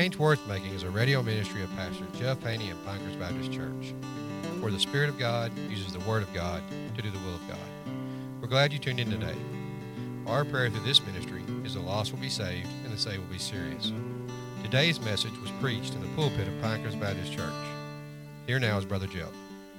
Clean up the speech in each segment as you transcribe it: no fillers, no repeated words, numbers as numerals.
Change Worth Making is a radio ministry of Pastor Jeff Haney of Pinecrest Baptist Church, where the Spirit of God uses the Word of God to do the will of God. We're glad you tuned in today. Our prayer through this ministry is the lost will be saved and the saved will be serious. Today's message was preached in the pulpit of Pinecrest Baptist Church. Here now is Brother Jeff.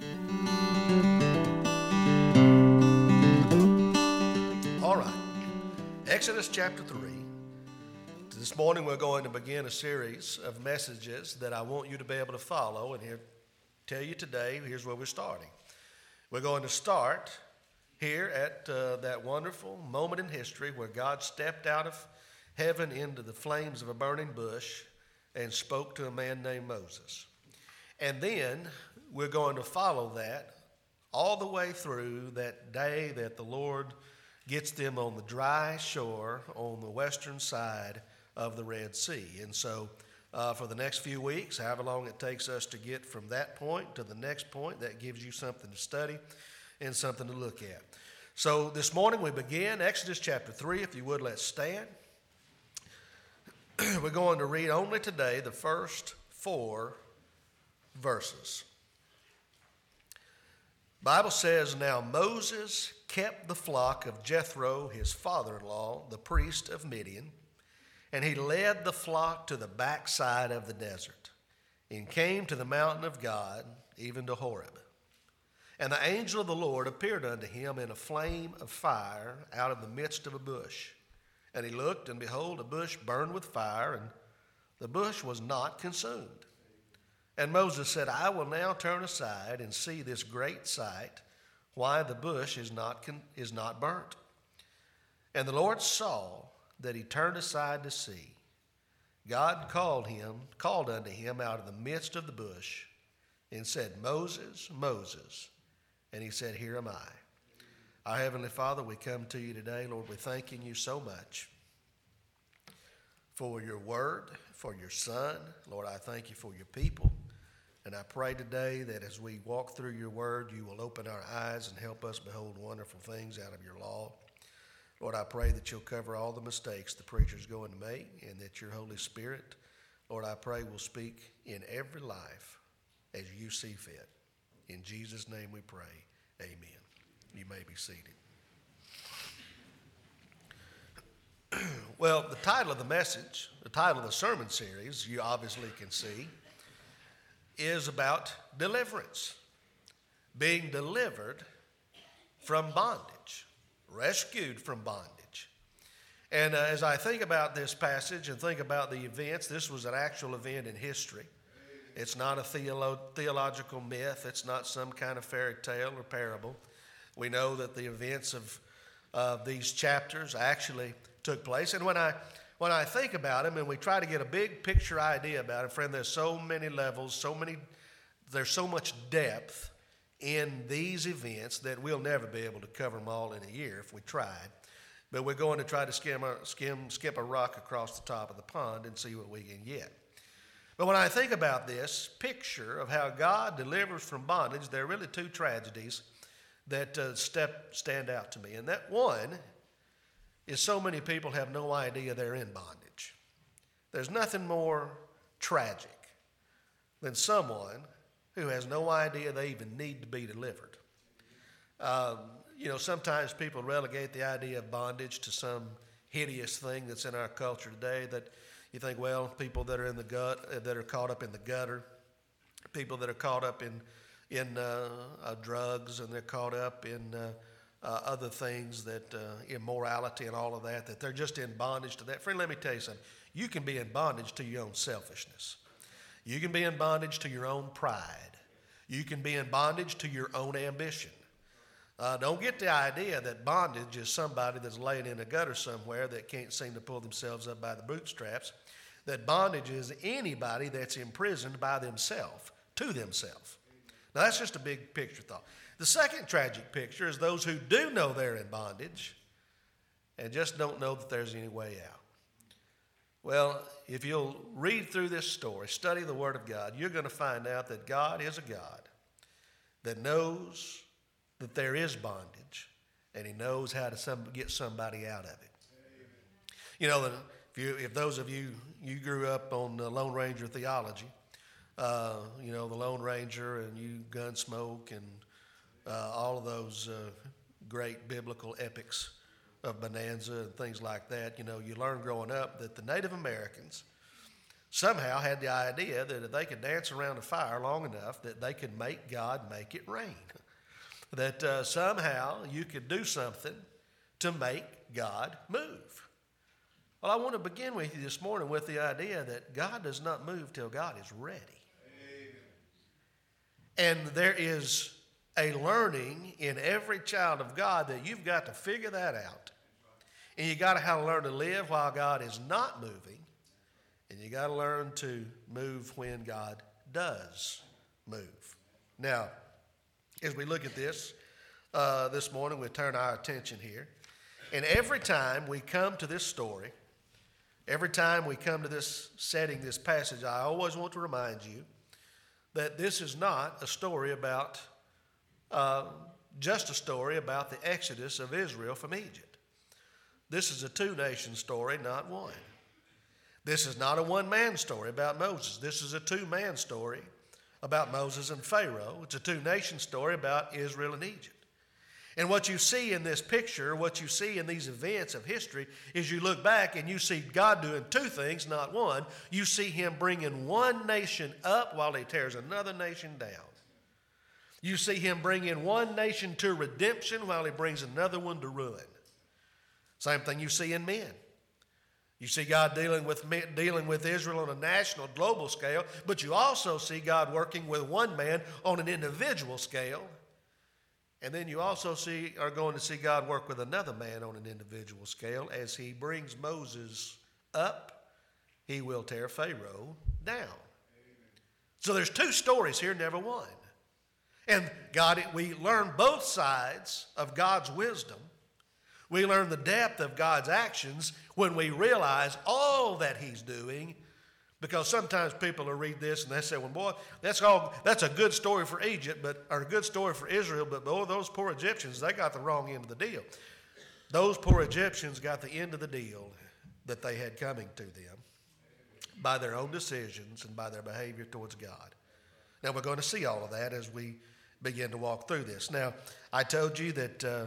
All right, Exodus chapter 3. This morning we're going to begin a series of messages that I want you to be able to follow, and here tell you today, here's where we're starting. We're going to start here at that wonderful moment in history where God stepped out of heaven into the flames of a burning bush and spoke to a man named Moses. And then we're going to follow that all the way through that day that the Lord gets them on the dry shore on the western side of the Red Sea. And so for the next few weeks, however long it takes us to get from that point to the next point, that gives you something to study and something to look at. So this morning we begin Exodus chapter 3. If you would, let's stand. We're going to read only today the first 4 verses. The Bible says, "Now Moses kept the flock of Jethro, his father-in-law, the priest of Midian, and he led the flock to the backside of the desert, and came to the mountain of God, even to Horeb. And the angel of the Lord appeared unto him in a flame of fire out of the midst of a bush. And he looked, and behold, a bush burned with fire, and the bush was not consumed. And Moses said, I will now turn aside and see this great sight, why the bush is not burnt. And the Lord saw that he turned aside to see. God called unto him out of the midst of the bush, and said, Moses, Moses. And he said, Here am I. Our Heavenly Father, we come to you today, Lord, we're thanking you so much for your word, for your Son. Lord, I thank you for your people. And I pray today that as we walk through your word, you will open our eyes and help us behold wonderful things out of your law. Lord, I pray that you'll cover all the mistakes the preacher's going to make, and that your Holy Spirit, Lord, I pray will speak in every life as you see fit. In Jesus' name we pray. Amen. You may be seated. Well, the title of the message, the title of the sermon series, you obviously can see, is about deliverance. Being delivered from bondage. Rescued from bondage. And as I think about this passage and think about the events, this was an actual event in history. It's not a theological myth. It's not some kind of fairy tale or parable. We know that the events of these chapters actually took place. And when I think about them and we try to get a big picture idea about it, friend, there's so many levels, there's so much depth in these events that we'll never be able to cover them all in a year if we tried. But we're going to try to skip a rock across the top of the pond and see what we can get. But when I think about this picture of how God delivers from bondage, there are really 2 tragedies that stand out to me. And that one is so many people have no idea they're in bondage. There's nothing more tragic than someone who has no idea they even need to be delivered. Sometimes people relegate the idea of bondage to some hideous thing that's in our culture today, that you think, well, people that are that are caught up in the gutter, people that are caught up in drugs, and they're caught up in other things, that immorality and all of that they're just in bondage to that. Friend, let me tell you something. You can be in bondage to your own selfishness. You can be in bondage to your own pride. You can be in bondage to your own ambition. Don't get the idea that bondage is somebody that's laying in a gutter somewhere that can't seem to pull themselves up by the bootstraps. That bondage is anybody that's imprisoned by themselves, to themselves. Now, that's just a big picture thought. The second tragic picture is those who do know they're in bondage and just don't know that there's any way out. Well, if you'll read through this story, study the Word of God, you're going to find out that God is a God that knows that there is bondage, and he knows how to get somebody out of it. Amen. If those of you grew up on Lone Ranger theology, the Lone Ranger and you Gunsmoke and all of those great biblical epics of Bonanza and things like that, you learn growing up that the Native Americans somehow had the idea that if they could dance around a fire long enough that they could make God make it rain. That somehow you could do something to make God move. Well, I want to begin with you this morning with the idea that God does not move till God is ready. Amen. And there is a learning in every child of God that you've got to figure that out. And you got to have to learn to live while God is not moving. And you got to learn to move when God does move. Now, as we look at this morning, we turn our attention here. And every time we come to this story, every time we come to this setting, this passage, I always want to remind you that this is not a story about, just a story about the exodus of Israel from Egypt. This is a two-nation story, not one. This is not a one-man story about Moses. This is a two-man story about Moses and Pharaoh. It's a two-nation story about Israel and Egypt. And what you see in this picture, what you see in these events of history, is you look back and you see God doing two things, not one. You see him bringing one nation up while he tears another nation down. You see him bringing one nation to redemption while he brings another one to ruin. Same thing you see in men. You see God dealing with Israel on a national, global scale, but you also see God working with one man on an individual scale. And then you also are going to see God work with another man on an individual scale. As he brings Moses up, he will tear Pharaoh down. Amen. So there's two stories here, never one. And we learn both sides of God's wisdom. We learn the depth of God's actions when we realize all that he's doing, because sometimes people will read this and they say, well, boy, that's a good story for Egypt, or a good story for Israel, but boy, those poor Egyptians, they got the wrong end of the deal. Those poor Egyptians got the end of the deal that they had coming to them by their own decisions and by their behavior towards God. Now, we're going to see all of that as we begin to walk through this. Now, I've told you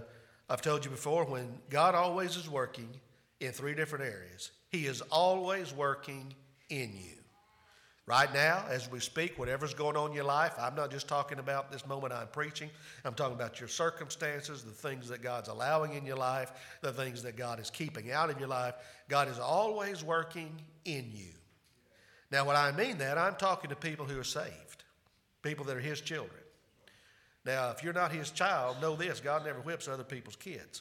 before, when God always is working in three different areas. He is always working in you. Right now, as we speak, whatever's going on in your life, I'm not just talking about this moment I'm preaching. I'm talking about your circumstances, the things that God's allowing in your life, the things that God is keeping out of your life. God is always working in you. Now, when I mean that, I'm talking to people who are saved, people that are his children. Now, if you're not his child, know this: God never whips other people's kids.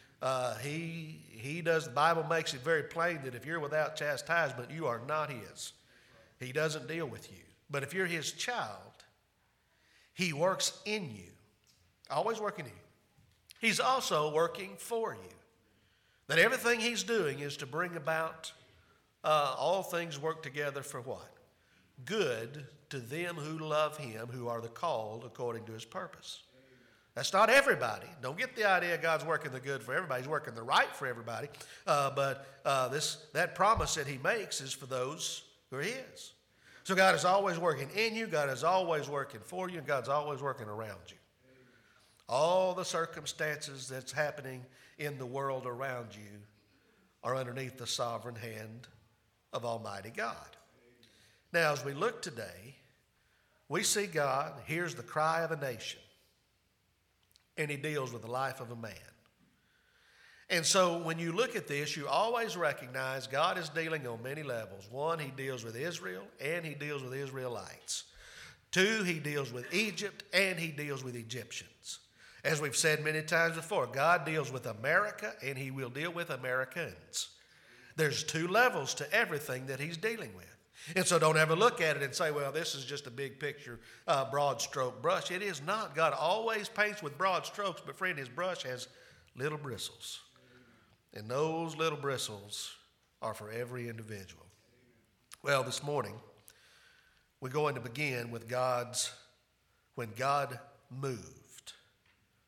He does. The Bible makes it very plain that if you're without chastisement, you are not his. He doesn't deal with you. But if you're his child, he works in you, always working in you. He's also working for you. That everything he's doing is to bring about all things work together for what? Good to them who love him, who are the called according to his purpose. That's not everybody. Don't get the idea God's working the good for everybody. He's working the right for everybody. But that promise that he makes is for those who are his. So God is always working in you. God is always working for you. And God's always working around you. All the circumstances that's happening in the world around you are underneath the sovereign hand of Almighty God. Now, as we look today, we see God hears the cry of a nation, and he deals with the life of a man. And so when you look at this, you always recognize God is dealing on many levels. One, he deals with Israel, and he deals with Israelites. Two, he deals with Egypt, and he deals with Egyptians. As we've said many times before, God deals with America, and he will deal with Americans. There's two levels to everything that he's dealing with. And so don't ever look at it and say, well, this is just a big picture, broad stroke brush. It is not. God always paints with broad strokes, but friend, his brush has little bristles. And those little bristles are for every individual. Well, this morning, we're going to begin with when God moved.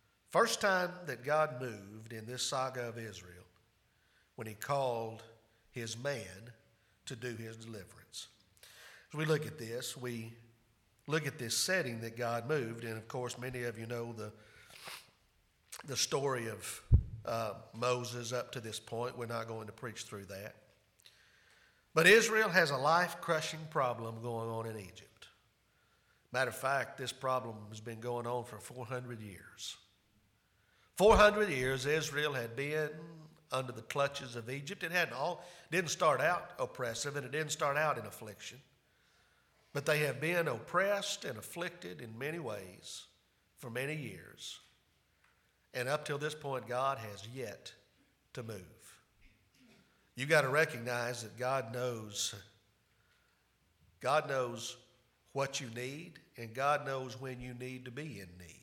First time that God moved in this saga of Israel, when he called his man to do his deliverance. As we look at this, we look at this setting that God moved, and of course many of you know the story of Moses up to this point. We're not going to preach through that. But Israel has a life-crushing problem going on in Egypt. Matter of fact, this problem has been going on for 400 years. 400 years Israel had been under the clutches of Egypt. It didn't start out oppressive, and it didn't start out in affliction. But they have been oppressed and afflicted in many ways for many years. And up till this point, God has yet to move. You got to recognize that God knows what you need, and God knows when you need to be in need.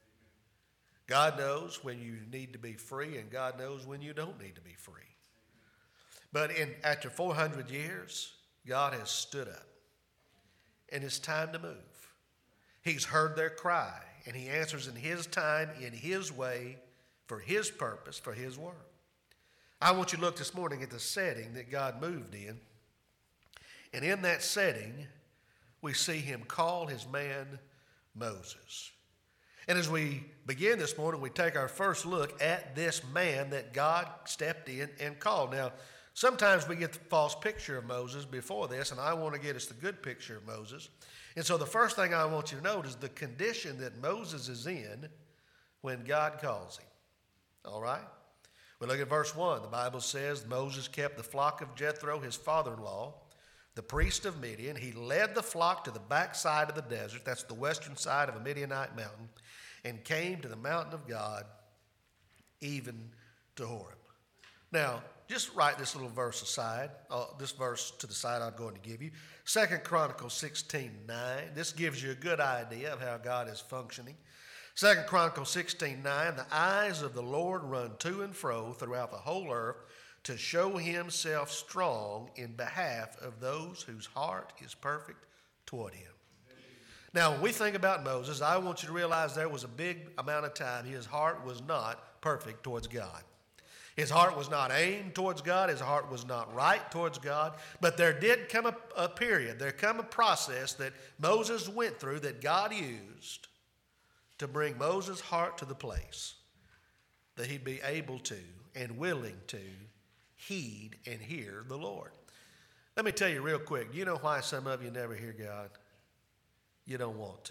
God knows when you need to be free, and God knows when you don't need to be free. But after 400 years, God has stood up, and it's time to move. He's heard their cry, and he answers in his time, in his way, for his purpose, for his work. I want you to look this morning at the setting that God moved in. And in that setting, we see him call his man Moses. And as we begin this morning, we take our first look at this man that God stepped in and called. Now, sometimes we get the false picture of Moses before this, and I want to get us the good picture of Moses. And so the first thing I want you to note is the condition that Moses is in when God calls him. All right? We look at verse 1. The Bible says, Moses kept the flock of Jethro, his father-in-law, the priest of Midian. He led the flock to the backside of the desert, that's the western side of a Midianite mountain, and came to the mountain of God, even to Horeb. Now, just write this little verse aside, this verse to the side I'm going to give you. 2 Chronicles 16:9. This gives you a good idea of how God is functioning. 2 Chronicles 16:9, the eyes of the Lord run to and fro throughout the whole earth to show himself strong in behalf of those whose heart is perfect toward him. Now, when we think about Moses, I want you to realize there was a big amount of time his heart was not perfect towards God. His heart was not aimed towards God. His heart was not right towards God. But there did come a period, there come a process that Moses went through that God used to bring Moses' heart to the place that he'd be able to and willing to heed and hear the Lord. Let me tell you real quick, you know why some of you never hear God? You don't want to.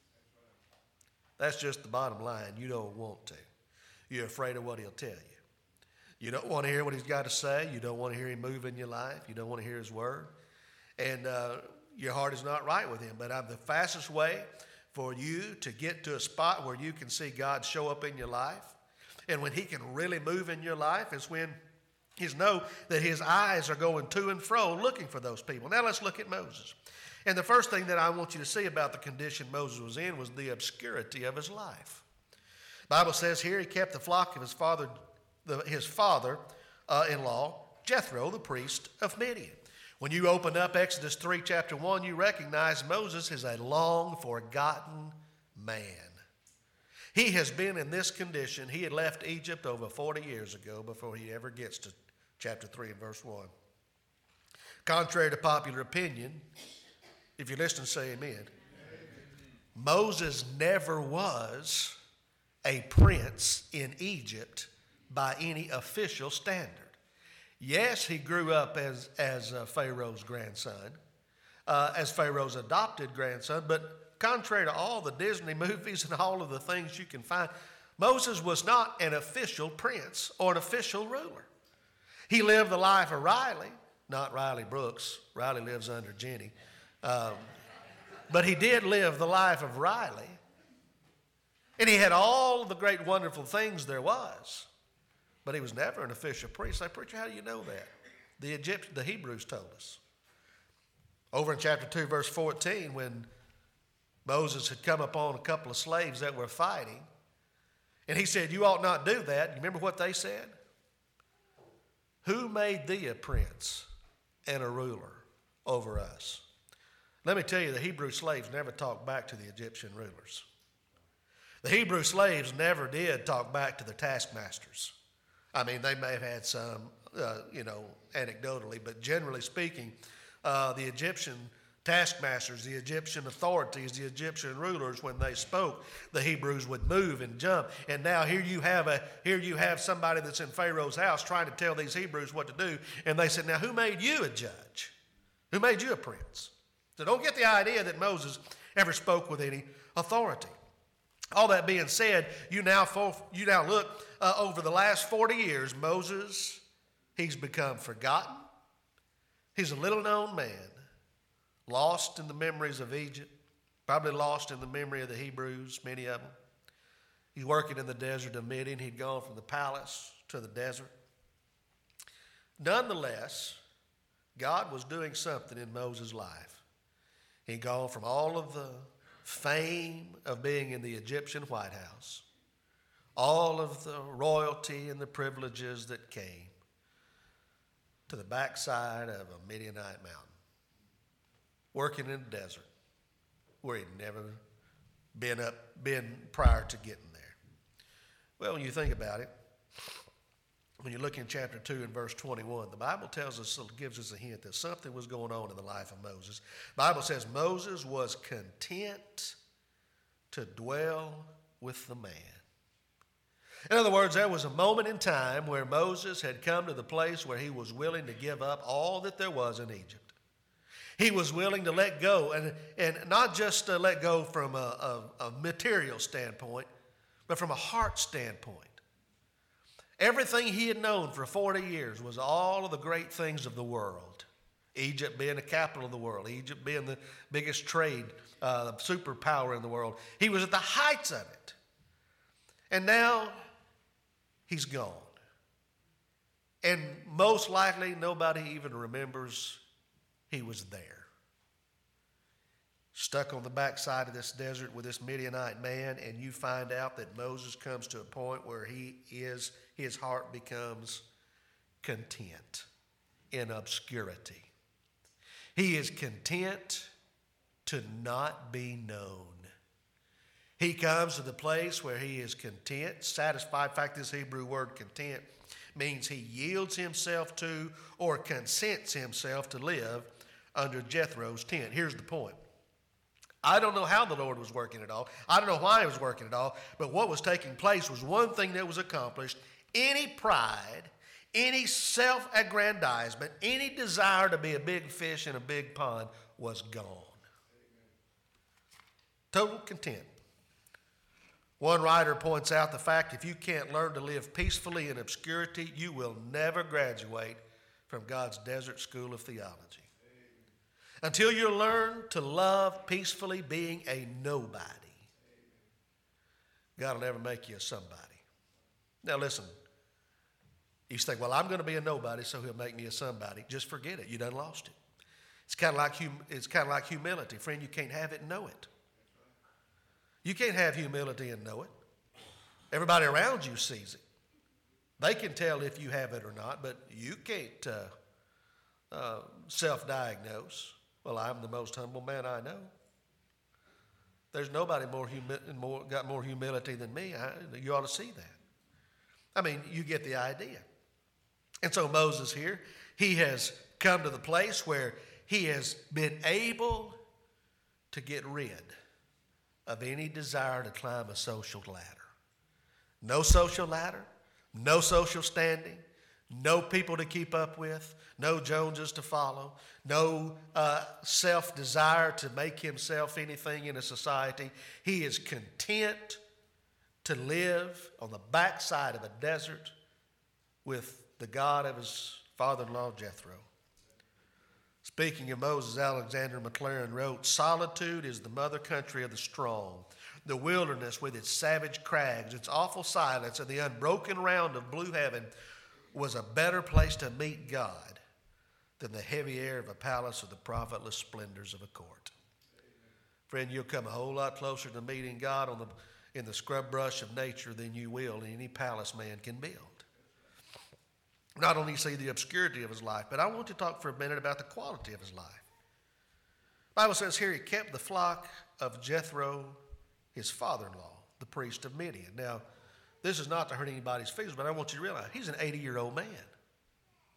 That's just the bottom line. You don't want to. You're afraid of what he'll tell you. You don't want to hear what he's got to say. You don't want to hear him move in your life. You don't want to hear his word. And your heart is not right with him. But the fastest way for you to get to a spot where you can see God show up in your life, and when he can really move in your life, is when you know that his eyes are going to and fro looking for those people. Now let's look at Moses. And the first thing that I want you to see about the condition Moses was in was the obscurity of his life. The Bible says here he kept the flock of his father-in-law, Jethro, the priest of Midian. When you open up Exodus 3, chapter 1, you recognize Moses is a long-forgotten man. He has been in this condition. He had left Egypt over 40 years ago before he ever gets to chapter 3 and verse 1. Contrary to popular opinion, if you're listening, say amen. Amen. Moses never was a prince in Egypt by any official standard. Yes, he grew up as Pharaoh's grandson, as Pharaoh's adopted grandson, but contrary to all the Disney movies and all of the things you can find, Moses was not an official prince or an official ruler. He lived the life of Riley, not Riley Brooks. Riley lives under Jenny. But he did live the life of Riley. And he had all the great, wonderful things there was. But he was never an official priest. I say, preacher, how do you know that? The Hebrews told us. Over in chapter 2, verse 14, when Moses had come upon a couple of slaves that were fighting, and he said, you ought not do that. You remember what they said? Who made thee a prince and a ruler over us? Let me tell you, the Hebrew slaves never talked back to the Egyptian rulers. The Hebrew slaves never did talk back to the taskmasters. I mean, they may have had some anecdotally, but generally speaking, the Egyptian taskmasters, the Egyptian authorities, the Egyptian rulers, when they spoke, the Hebrews would move and jump. And now here you have somebody that's in Pharaoh's house trying to tell these Hebrews what to do. And they said, now who made you a judge? Who made you a prince? So don't get the idea that Moses ever spoke with any authority. All that being said, you now look over the last 40 years, Moses, he's become forgotten. He's a little known man, lost in the memories of Egypt, probably lost in the memory of the Hebrews, many of them. He's working in the desert of Midian. He'd gone from the palace to the desert. Nonetheless, God was doing something in Moses' life. He'd gone from all of the fame of being in the Egyptian White House, all of the royalty and the privileges that came, to the backside of a Midianite mountain, working in the desert where he'd never been prior to getting there. Well, when you think about it, when you look in chapter 2 and verse 21, the Bible gives us a hint that something was going on in the life of Moses. The Bible says Moses was content to dwell with the man. In other words, there was a moment in time where Moses had come to the place where he was willing to give up all that there was in Egypt. He was willing to let go, and not just to let go from a material standpoint, but from a heart standpoint. Everything he had known for 40 years was all of the great things of the world. Egypt being the capital of the world, Egypt being the biggest trade superpower in the world. He was at the heights of it. And now he's gone. And most likely nobody even remembers he was there. Stuck on the backside of this desert with this Midianite man, and you find out that Moses comes to a point where his heart becomes content in obscurity. He is content to not be known. He comes to the place where he is content, satisfied. In fact, this Hebrew word content means he yields himself to or consents himself to live under Jethro's tent. Here's the point. I don't know how the Lord was working it all. I don't know why he was working it all. But what was taking place was one thing that was accomplished. Any pride, any self-aggrandizement, any desire to be a big fish in a big pond was gone. Total content. One writer points out the fact if you can't learn to live peacefully in obscurity, you will never graduate from God's desert school of theology. Until you learn to love peacefully being a nobody, God will never make you a somebody. Now listen, you think, well, I'm going to be a nobody, so he'll make me a somebody. Just forget it. You done lost it. It's kind of like humility. Friend, you can't have it and know it. You can't have humility and know it. Everybody around you sees it. They can tell if you have it or not, but you can't self-diagnose. Well, I'm the most humble man I know. There's nobody got more humility than me. You ought to see that. I mean, you get the idea. And so Moses here, he has come to the place where he has been able to get rid of any desire to climb a social ladder. No social ladder, no social standing, no people to keep up with, no Joneses to follow, no self-desire to make himself anything in a society. He is content to live on the backside of a desert with the God of his father-in-law Jethro. Speaking of Moses, Alexander McLaren wrote, "Solitude is the mother country of the strong. The wilderness with its savage crags, its awful silence, and the unbroken round of blue heaven was a better place to meet God than the heavy air of a palace or the profitless splendors of a court." Friend, you'll come a whole lot closer to meeting God in the scrub brush of nature than you will in any palace man can build. Not only see the obscurity of his life, but I want to talk for a minute about the quality of his life. The Bible says here he kept the flock of Jethro, his father-in-law, the priest of Midian. Now, this is not to hurt anybody's feelings, but I want you to realize he's an 80-year-old man.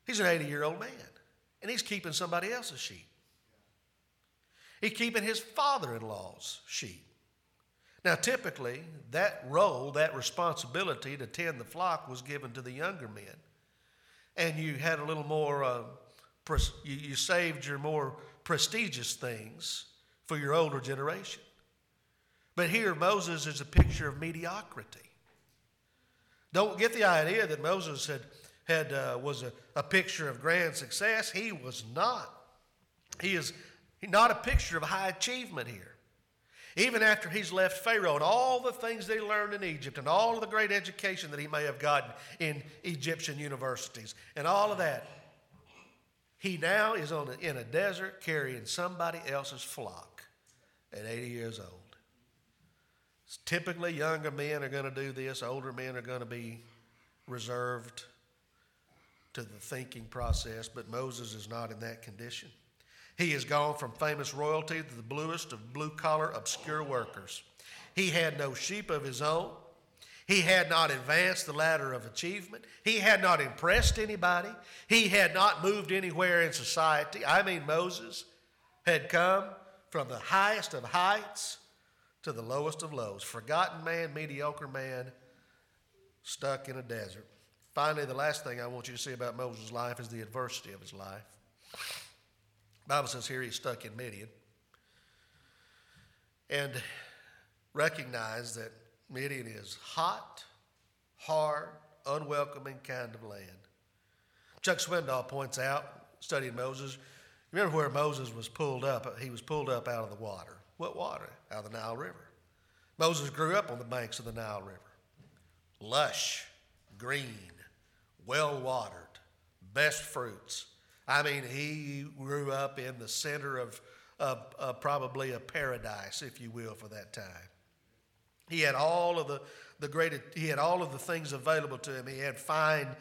He's an 80-year-old man, and he's keeping somebody else's sheep. He's keeping his father-in-law's sheep. Now, typically, that role, that responsibility to tend the flock was given to the younger men. And you had a little more, you saved your more prestigious things for your older generation. But here, Moses is a picture of mediocrity. Don't get the idea that Moses was a picture of grand success. He was not. He is not a picture of high achievement here. Even after he's left Pharaoh and all the things that he learned in Egypt and all of the great education that he may have gotten in Egyptian universities and all of that, he now is in a desert carrying somebody else's flock at 80 years old. Typically, younger men are going to do this. Older men are going to be reserved to the thinking process, but Moses is not in that condition. He has gone from famous royalty to the bluest of blue-collar, obscure workers. He had no sheep of his own. He had not advanced the ladder of achievement. He had not impressed anybody. He had not moved anywhere in society. I mean, Moses had come from the highest of heights to the lowest of lows. Forgotten man, mediocre man, stuck in a desert. Finally, the last thing I want you to see about Moses' life is the adversity of his life. The Bible says here he's stuck in Midian. And recognize that Midian is hot, hard, unwelcoming kind of land. Chuck Swindoll points out, studying Moses, remember where Moses was pulled up? He was pulled up out of the water. What water? Out of the Nile River. Moses grew up on the banks of the Nile River. Lush, green, well-watered, best fruits. I mean, he grew up in the center of probably a paradise, if you will, for that time. He had all of he had all of the things available to him. He had fine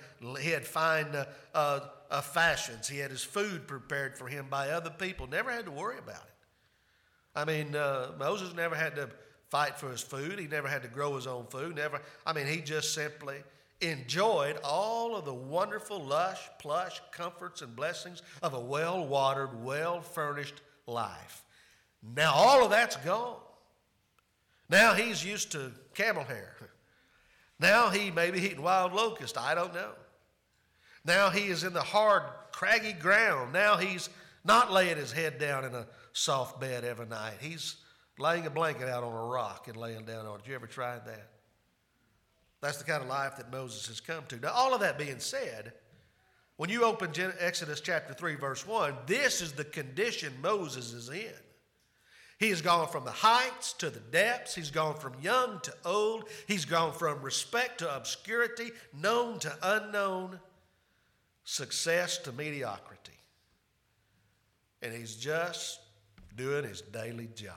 fashions. He had his food prepared for him by other people. Never had to worry about it. I mean, Moses never had to fight for his food. He never had to grow his own food. He just simply enjoyed all of the wonderful, lush, plush comforts and blessings of a well-watered, well-furnished life. Now all of that's gone. Now he's used to camel hair. Now he may be eating wild locust. I don't know. Now he is in the hard, craggy ground. Now he's not laying his head down in a soft bed every night. He's laying a blanket out on a rock and laying down on it. You ever tried that? That's the kind of life that Moses has come to. Now, all of that being said, when you open Exodus chapter 3, verse 1, this is the condition Moses is in. He has gone from the heights to the depths. He's gone from young to old. He's gone from respect to obscurity, known to unknown, success to mediocrity. And he's just doing his daily job.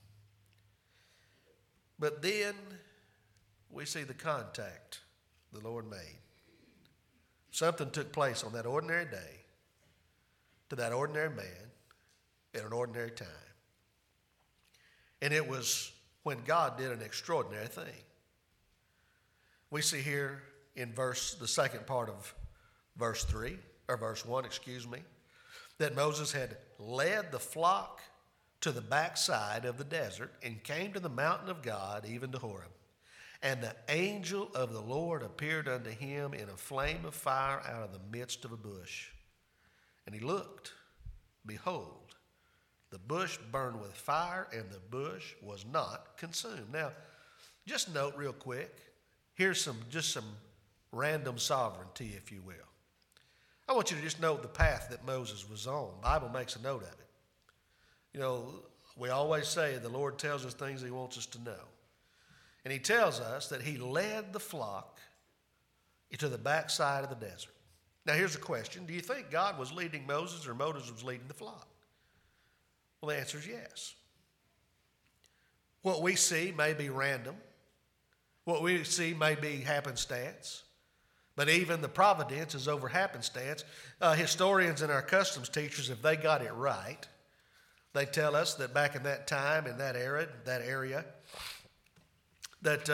But then we see the contact the Lord made. Something took place on that ordinary day to that ordinary man at an ordinary time. And it was when God did an extraordinary thing. We see here in the second part of verse 1, that Moses had led the flock to the backside of the desert and came to the mountain of God, even to Horeb. And the angel of the Lord appeared unto him in a flame of fire out of the midst of a bush. And he looked, behold, the bush burned with fire, and the bush was not consumed. Now, just note real quick, here's some random sovereignty, if you will. I want you to just note the path that Moses was on. The Bible makes a note of it. You know, we always say the Lord tells us things he wants us to know. And he tells us that he led the flock to the backside of the desert. Now here's a question. Do you think God was leading Moses or Moses was leading the flock? Well, the answer is yes. What we see may be random. What we see may be happenstance. But even the providence is over happenstance. Historians and our customs teachers, if they got it right, they tell us that back in that time, in that area, that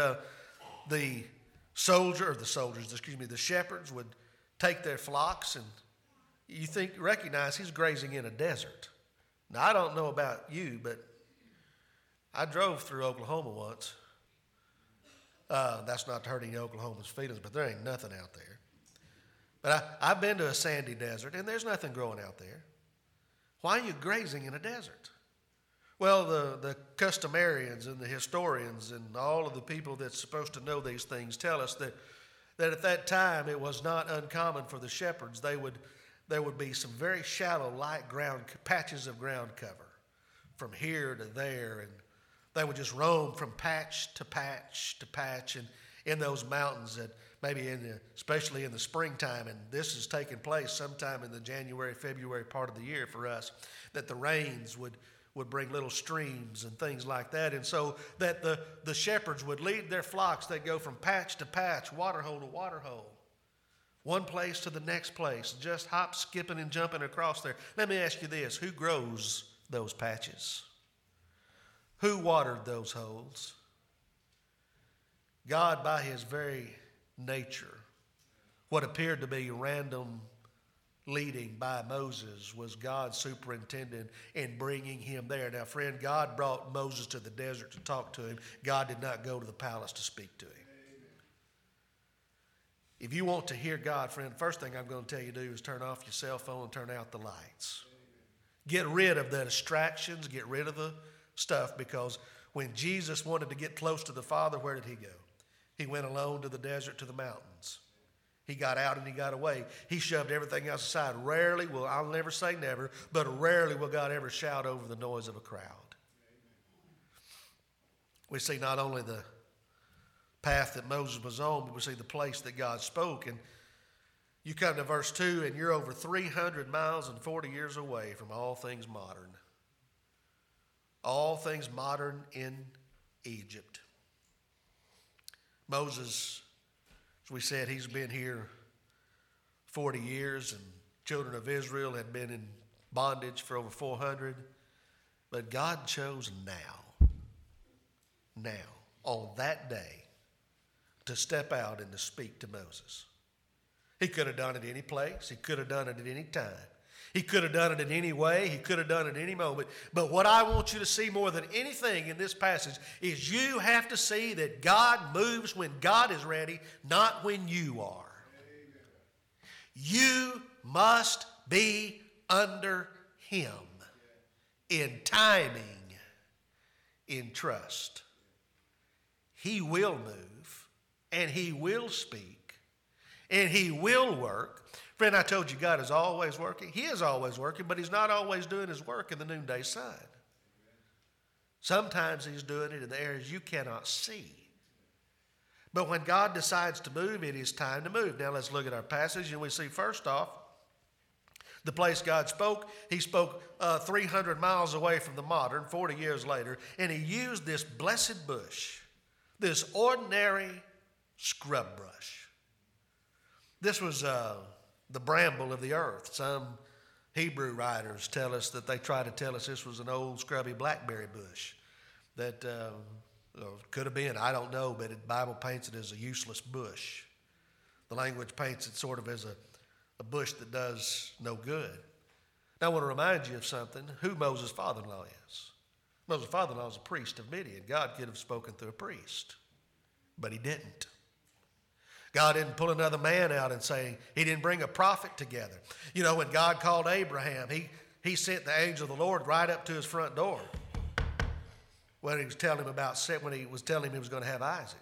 the shepherds would take their flocks and recognize he's grazing in a desert. Now, I don't know about you, but I drove through Oklahoma once. That's not to hurt any Oklahoma's feelings, but there ain't nothing out there. But I've been to a sandy desert, and there's nothing growing out there. Why are you grazing in a desert? Well, the customarians and the historians and all of the people that's supposed to know these things tell us that at that time it was not uncommon for the shepherds. There would be some very shallow, light ground patches of ground cover from here to there, and they would just roam from patch to patch to patch, and in those mountains that maybe especially in the springtime, and this is taking place sometime in the January, February part of the year for us, that the rains would bring little streams and things like that. And so that the shepherds would lead their flocks. They'd go from patch to patch, water hole to water hole, one place to the next place, just hop, skipping, and jumping across there. Let me ask you this. Who grows those patches? Who watered those holes? God, by his very nature, what appeared to be random leading by Moses was God superintending and bringing him there. Now, friend, God brought Moses to the desert to talk to him. God did not go to the palace to speak to him. If you want to hear God, friend, first thing I'm going to tell you to do is turn off your cell phone and turn out the lights. Get rid of the distractions, get rid of the stuff, because when Jesus wanted to get close to the Father, where did he go? He went alone to the desert, to the mountains. He got out and he got away. He shoved everything else aside. Rarely will, I'll never say never, but rarely will God ever shout over the noise of a crowd. We see not only the path that Moses was on, but we see the place that God spoke. And you come to verse 2, and you're over 300 miles and 40 years away from all things modern. All things modern in Egypt. Moses, as we said, he's been here 40 years, and children of Israel had been in bondage for over 400. But God chose now, on that day, to step out and to speak to Moses. He could have done it any place. He could have done it at any time. He could have done it in any way. He could have done it at any moment. But what I want you to see more than anything in this passage is you have to see that God moves when God is ready, not when you are. Amen. You must be under him in timing, in trust. He will move, and he will speak, and he will work. Friend, I told you God is always working. He is always working, but he's not always doing his work in the noonday sun. Sometimes he's doing it in the areas you cannot see. But when God decides to move, it is time to move. Now let's look at our passage, and we see first off, the place God spoke, he spoke 300 miles away from the modern, 40 years later, and he used this blessed bush, this ordinary scrub brush. This was the bramble of the earth. Some Hebrew writers tell us that they try to tell us this was an old scrubby blackberry bush that could have been, I don't know, but the Bible paints it as a useless bush. The language paints it sort of as a bush that does no good. Now I want to remind you of something, who Moses' father-in-law is. Moses' father-in-law is a priest of Midian. God could have spoken through a priest, but he didn't. God didn't pull another man out and say, he didn't bring a prophet together. You know, when God called Abraham, he sent the angel of the Lord right up to his front door when he was telling him he was going to have Isaac.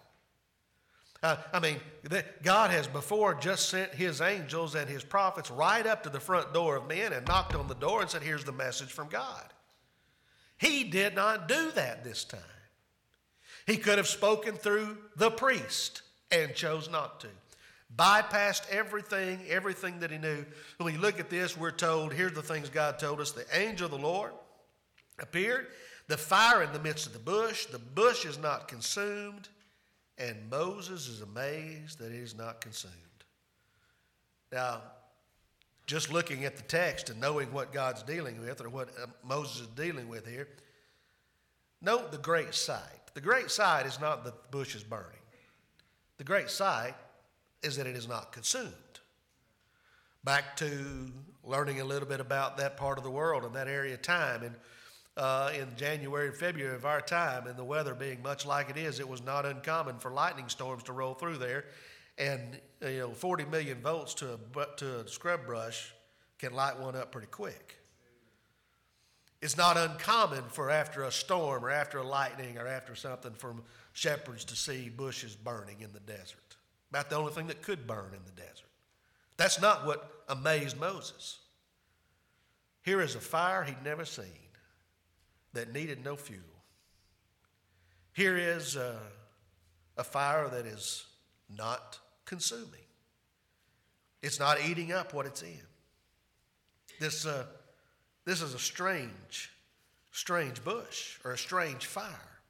God has before just sent his angels and his prophets right up to the front door of men and knocked on the door and said, here's the message from God. He did not do that this time. He could have spoken through the priest and chose not to. Bypassed everything that he knew. When we look at this, we're told, here's the things God told us. The angel of the Lord appeared, the fire in the midst of the bush is not consumed, and Moses is amazed that it is not consumed. Now, just looking at the text and knowing what God's dealing with, or what Moses is dealing with here, note the great sight. The great sight is not that the bush is burning. The great sight is that it is not consumed. back to learning a little bit about that part of the world and that area of time. And in January and February of our time, and the weather being much like it is, it was not uncommon for lightning storms to roll through there. And 40 million volts to a scrub brush can light one up pretty quick. It's not uncommon for after a storm or after a lightning or after something for shepherds to see bushes burning in the desert. About the only thing that could burn in the desert. That's not what amazed Moses. Here is a fire he'd never seen that needed no fuel. Here is a fire that is not consuming. It's not eating up what it's in. This is a strange bush or a strange fire.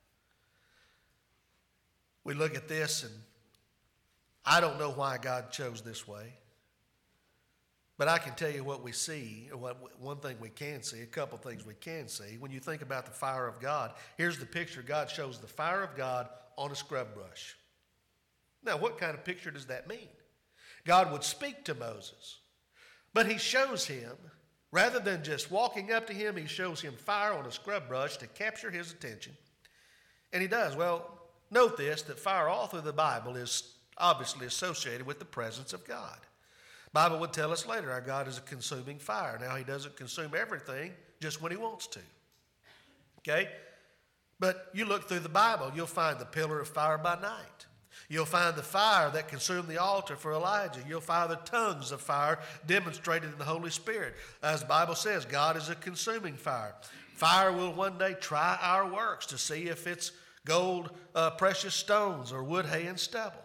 We look at this and I don't know why God chose this way. But I can tell you what we see, one thing we can see, a couple things we can see. When you think about the fire of God, here's the picture God shows, the fire of God on a scrub brush. Now, what kind of picture does that mean? God would speak to Moses, but he shows him, rather than just walking up to him, he shows him fire on a scrub brush to capture his attention. And he does. Well, note this, that fire all through the Bible is obviously associated with the presence of God. The Bible would tell us later our God is a consuming fire. Now, he doesn't consume everything just when he wants to. Okay? But you look through the Bible, you'll find the pillar of fire by night. You'll find the fire that consumed the altar for Elijah. You'll find the tongues of fire demonstrated in the Holy Spirit. As the Bible says, God is a consuming fire. Fire will one day try our works to see if it's gold, precious stones, or wood, hay, and stubble.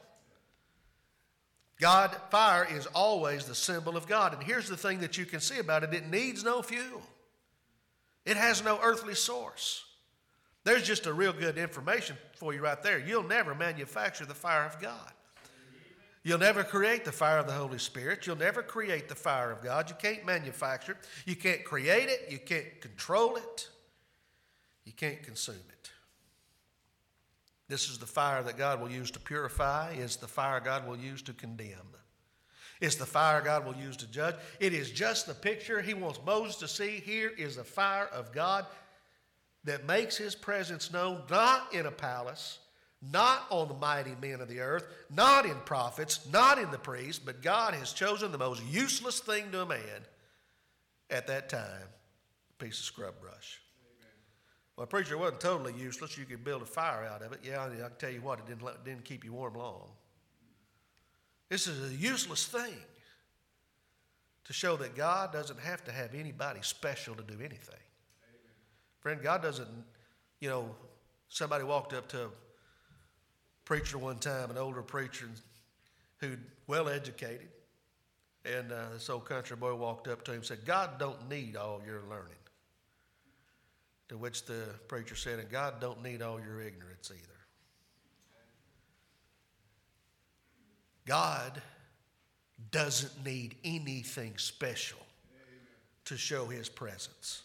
Fire is always the symbol of God. And here's the thing that you can see about it. It needs no fuel. It has no earthly source. There's just a real good information for you right there. You'll never manufacture the fire of God. You'll never create the fire of the Holy Spirit. You'll never create the fire of God. You can't manufacture it. You can't create it. You can't control it. You can't consume it. This is the fire that God will use to purify. It's the fire God will use to condemn. It's the fire God will use to judge. It is just the picture he wants Moses to see. Here is the fire of God that makes his presence known, not in a palace, not on the mighty men of the earth, not in prophets, not in the priests, but God has chosen the most useless thing to a man at that time, a piece of scrub brush. Well, preacher, it wasn't totally useless. You could build a fire out of it. Yeah, I can tell you what, it didn't keep you warm long. This is a useless thing to show that God doesn't have to have anybody special to do anything. Amen. Friend, God doesn't, somebody walked up to a preacher one time, an older preacher who'd well educated, and this old country boy walked up to him and said, God don't need all your learning. To which the preacher said, and God don't need all your ignorance either. God doesn't need anything special to show his presence.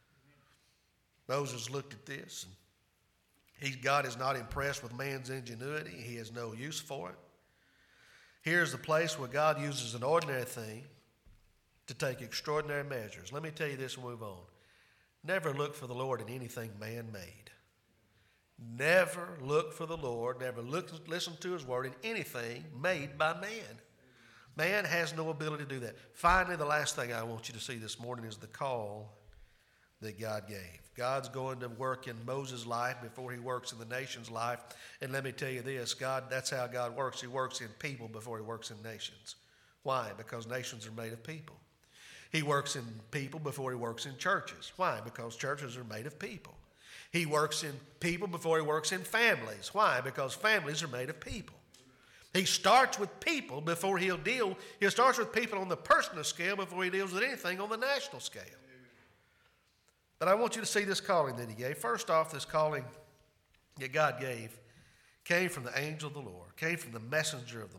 Moses looked at this, and God is not impressed with man's ingenuity. He has no use for it. Here's the place where God uses an ordinary thing to take extraordinary measures. Let me tell you this and move on. Never look for the Lord in anything man-made. Never look for the Lord, never listen to his word in anything made by man. Man has no ability to do that. Finally, the last thing I want you to see this morning is the call that God gave. God's going to work in Moses' life before he works in the nation's life. And let me tell you this, that's how God works. He works in people before he works in nations. Why? Because nations are made of people. He works in people before he works in churches. Why? Because churches are made of people. He works in people before he works in families. Why? Because families are made of people. He starts with people before he starts with people on the personal scale before he deals with anything on the national scale. But I want you to see this calling that he gave. First off, this calling that God gave came from the angel of the Lord, came from the messenger of the Lord.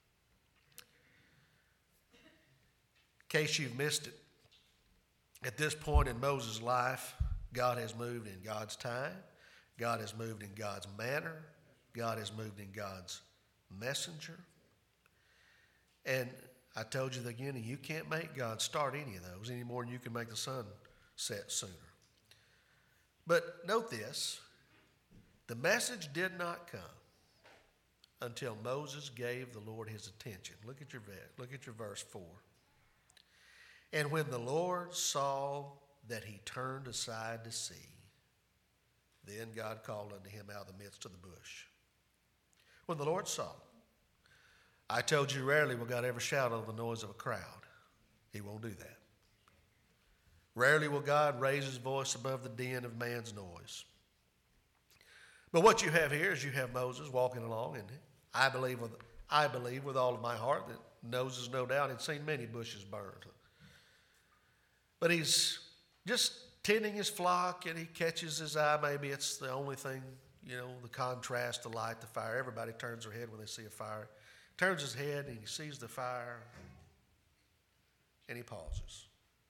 In case you've missed it, at this point in Moses' life, God has moved in God's time. God has moved in God's manner. God has moved in God's messenger. And I told you again, you can't make God start any of those any more than you can make the sun set sooner. But note this, the message did not come until Moses gave the Lord his attention. Look at your verse 4. And when the Lord saw that he turned aside to see, then God called unto him out of the midst of the bush. When the Lord saw, I told you rarely will God ever shout over the noise of a crowd. He won't do that. Rarely will God raise his voice above the din of man's noise. But what you have here is you have Moses walking along, and I believe with all of my heart that Moses, no doubt, had seen many bushes burned. But he's just tending his flock, and he catches his eye. Maybe it's the only thing, the contrast, the light, the fire. Everybody turns their head when they see a fire. Turns his head, and he sees the fire, and he pauses.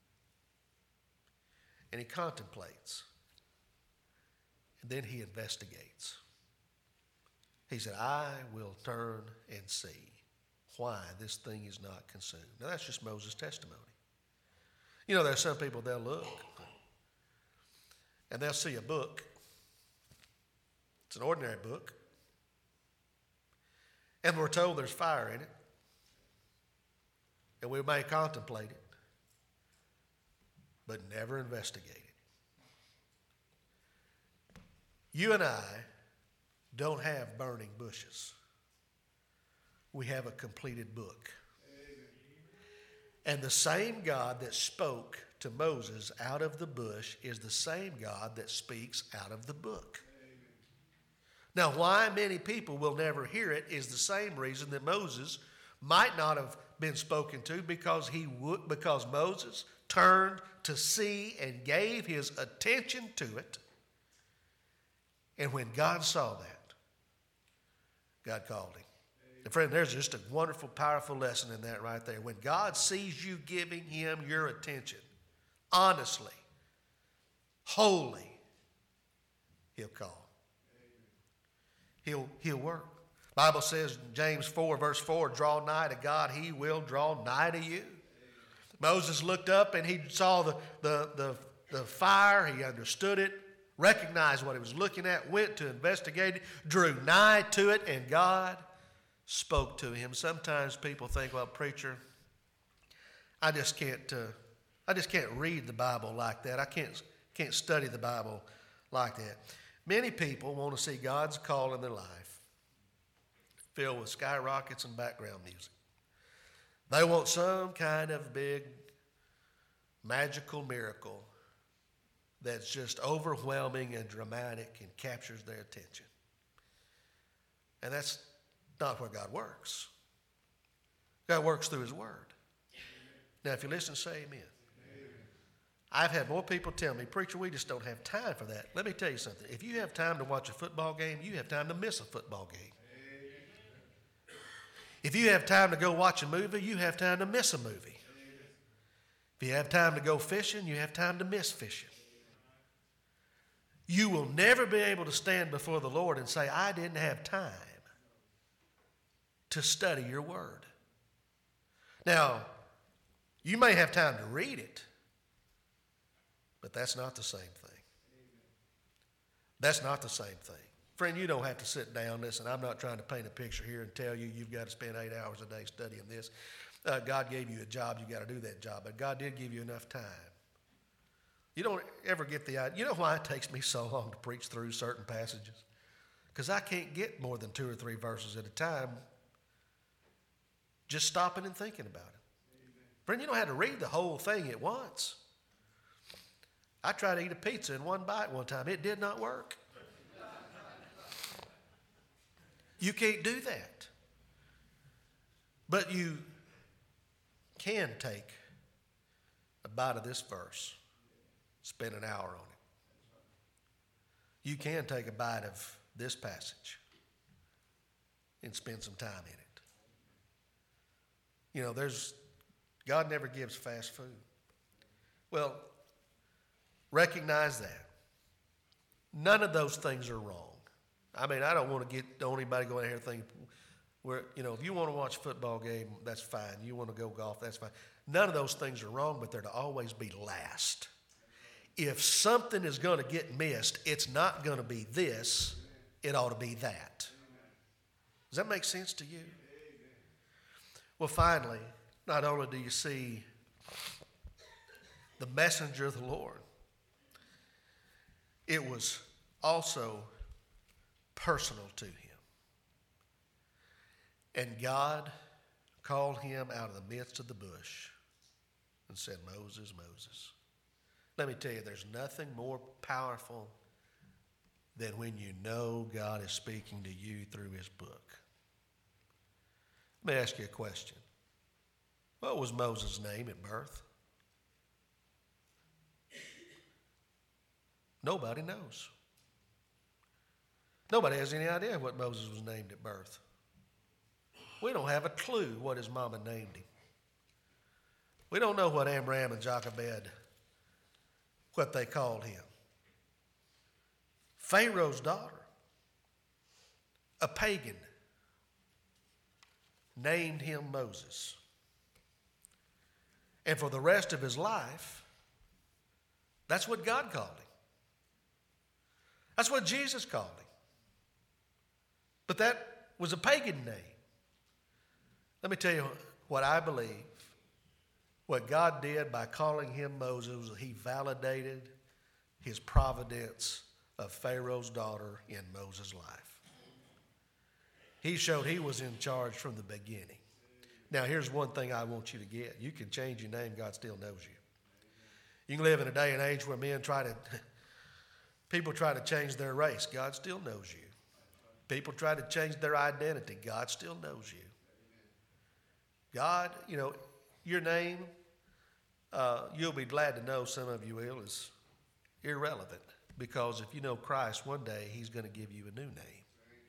And he contemplates. And then he investigates. He said, I will turn and see why this thing is not consumed. Now, that's just Moses' testimony. There's some people, they'll look, and they'll see a book. It's an ordinary book. And we're told there's fire in it. And we may contemplate it, but never investigate it. You and I don't have burning bushes. We have a completed book. And the same God that spoke to Moses out of the bush is the same God that speaks out of the book. Now, why many people will never hear it is the same reason that Moses might not have been spoken to, because Moses turned to see and gave his attention to it. And when God saw that, God called him. And friend, there's just a wonderful, powerful lesson in that right there. When God sees you giving him your attention, honestly, wholly, he'll call. He'll work. Bible says in James 4, verse 4, draw nigh to God, he will draw nigh to you. Moses looked up and he saw the fire. He understood it, recognized what he was looking at, went to investigate it, drew nigh to it, and God spoke to him. Sometimes people think, well, preacher, I just can't read the Bible like that. I can't study the Bible like that. Many people want to see God's call in their life filled with skyrockets and background music. They want some kind of big magical miracle that's just overwhelming and dramatic and captures their attention. And that's not where God works. God works through his word. Now, if you listen, say amen. I've had more people tell me, preacher, we just don't have time for that. Let me tell you something. If you have time to watch a football game, you have time to miss a football game. If you have time to go watch a movie, you have time to miss a movie. If you have time to go fishing, you have time to miss fishing. You will never be able to stand before the Lord and say, I didn't have time to study your word. Now, you may have time to read it, but that's not the same thing. That's not the same thing. Friend, you don't have to sit down. Listen, I'm not trying to paint a picture here and tell you you've got to spend 8 hours a day studying this. God gave you a job, you got to do that job, but God did give you enough time. You don't ever get the idea. You know why it takes me so long to preach through certain passages? Because I can't get more than 2 or 3 verses at a time just stopping and thinking about it. Friend, you don't have to read the whole thing at once. I tried to eat a pizza in one bite one time. It did not work. You can't do that. But you can take a bite of this verse, spend an hour on it. You can take a bite of this passage and spend some time in it. God never gives fast food. Well, recognize that. None of those things are wrong. I mean, I don't want anybody going out here thinking, Where, if you want to watch a football game, that's fine. You want to go golf, that's fine. None of those things are wrong, but they're to always be last. If something is going to get missed, it's not going to be this. It ought to be that. Does that make sense to you? Well, finally, not only do you see the messenger of the Lord, it was also personal to him. And God called him out of the midst of the bush and said, Moses, Moses. Let me tell you, there's nothing more powerful than when you know God is speaking to you through his book. Let me ask you a question. What was Moses' name at birth? Nobody knows. Nobody has any idea what Moses was named at birth. We don't have a clue what his mama named him. We don't know what Amram and Jochebed, what they called him. Pharaoh's daughter, a pagan, named him Moses. And for the rest of his life, that's what God called him. That's what Jesus called him. But that was a pagan name. Let me tell you what I believe. What God did by calling him Moses was he validated his providence of Pharaoh's daughter in Moses' life. He showed he was in charge from the beginning. Now, here's one thing I want you to get. You can change your name, God still knows you. You can live in a day and age where people try to change their race. God still knows you. People try to change their identity. God still knows you. God, your name, you'll be glad to know, some of you will, is irrelevant. Because if you know Christ, one day he's going to give you a new name.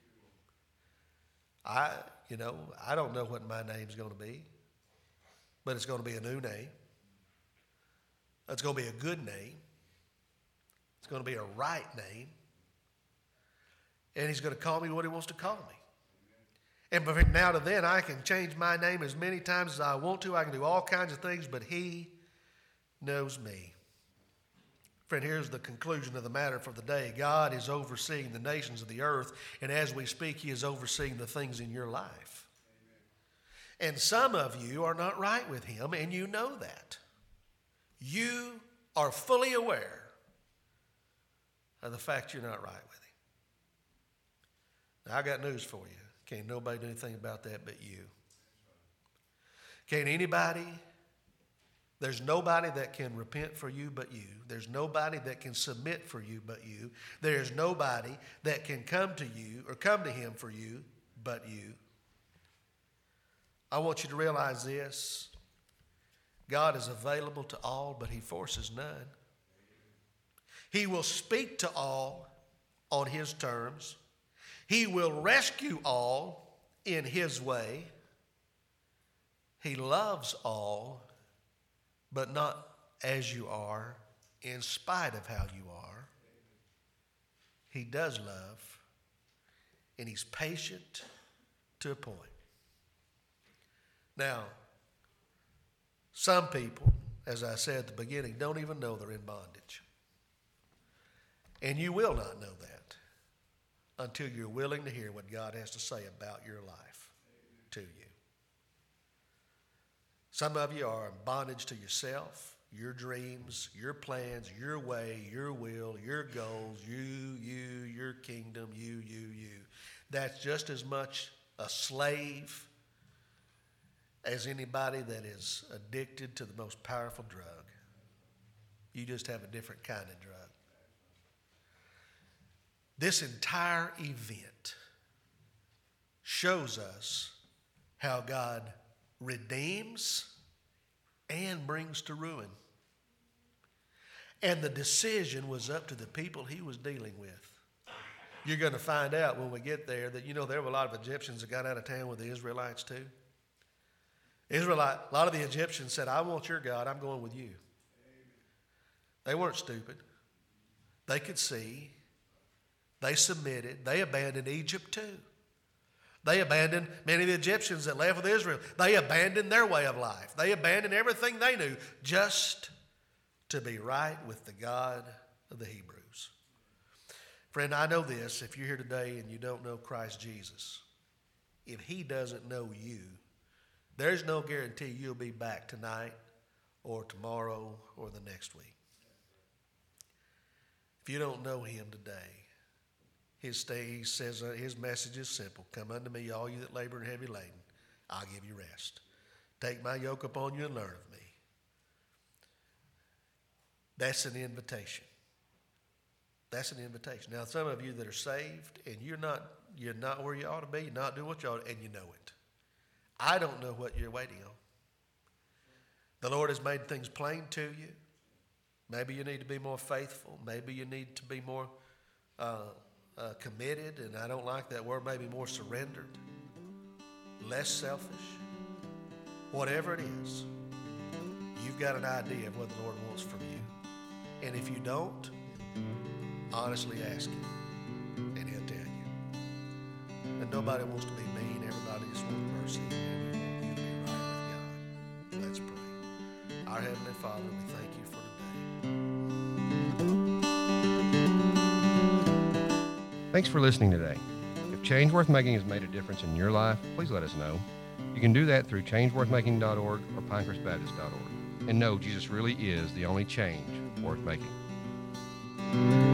I don't know what my name's going to be, but it's going to be a new name. It's going to be a good name. It's going to be a right name. And he's going to call me what he wants to call me. And from now to then, I can change my name as many times as I want to. I can do all kinds of things, but he knows me. Friend, here's the conclusion of the matter for the day. God is overseeing the nations of the earth, and as we speak, he is overseeing the things in your life. Amen. And some of you are not right with him, and you know that. You are fully aware of the fact you're not right with him. Now, I got news for you. Can't nobody do anything about that but you. Can't anybody, there's nobody that can repent for you but you. There's nobody that can submit for you but you. There's nobody that can come to you or come to him for you but you. I want you to realize this. God is available to all, but he forces none. He will speak to all on his terms. He will rescue all in his way. He loves all, but not as you are, in spite of how you are. He does love, and he's patient to a point. Now, some people, as I said at the beginning, don't even know they're in bondage. And you will not know that until you're willing to hear what God has to say about your life to you. Some of you are in bondage to yourself, your dreams, your plans, your way, your will, your goals, your kingdom, you. That's just as much a slave as anybody that is addicted to the most powerful drug. You just have a different kind of drug. This entire event shows us how God redeems and brings to ruin. And the decision was up to the people he was dealing with. You're going to find out when we get there that, there were a lot of Egyptians that got out of town with the Israelites too. A lot of the Egyptians said, I want your God, I'm going with you. They weren't stupid. They could see. They submitted. They abandoned Egypt too. They abandoned many of the Egyptians that left with Israel. They abandoned their way of life. They abandoned everything they knew just to be right with the God of the Hebrews. Friend, I know this. If you're here today and you don't know Christ Jesus, if he doesn't know you, there's no guarantee you'll be back tonight or tomorrow or the next week. If you don't know him today, he says his message is simple. Come unto me, all you that labor and heavy laden. I'll give you rest. Take my yoke upon you and learn of me. That's an invitation. That's an invitation. Now, some of you that are saved and you're not where you ought to be, you're not doing what you ought to, and you know it. I don't know what you're waiting on. The Lord has made things plain to you. Maybe you need to be more faithful. Maybe you need to be more committed, and I don't like that word, maybe more surrendered, less selfish. Whatever it is, you've got an idea of what the Lord wants from you. And if you don't, honestly ask him, and he'll tell you. And nobody wants to be mean. Everybody just wants mercy. And we want you to be right with God. Let's pray. Our Heavenly Father, we thank you for Thanks for listening today. If Change Worth Making has made a difference in your life, please let us know. You can do that through changeworthmaking.org or pinecrestbaptist.org. And know Jesus really is the only change worth making.